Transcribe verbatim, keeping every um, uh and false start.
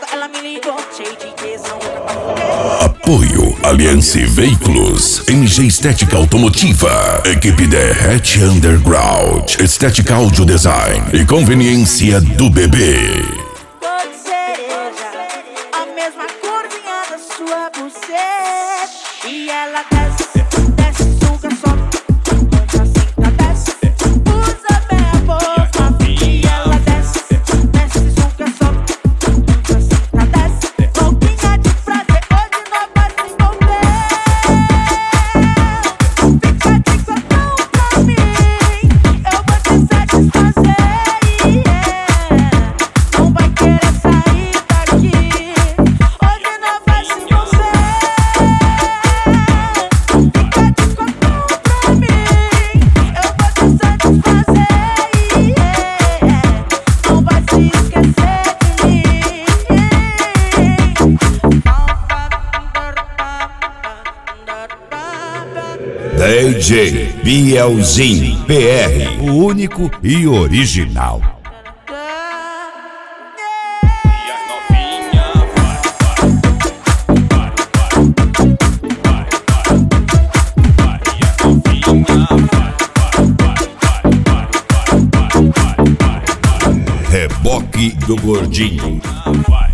ela me ligou, cheio de tesão. Apoio Aliança Veículos, M G Estética Automotiva, equipe Derrete Underground, Estética Audio Design e Conveniência do Bebê. Cor de cereja, a mesma corzinha da sua buceta. E ela desce, desce, suga, sobe, monta, senta, desce, usa bem a boca. E ela desce, desce, suga, sobe, monta, senta, desce, louquinha de prazer, hoje nós vai se envolver. Fica de cotão pra mim, eu vou te satisfazer. Não vai querer sair daqui, hoje nós vai se envolver. Fica de cotão pra mim, eu vou te satisfazer. Não vai se esquecer de mim. D J Bielzinho P R, o único e original. Reboque do Gordinho.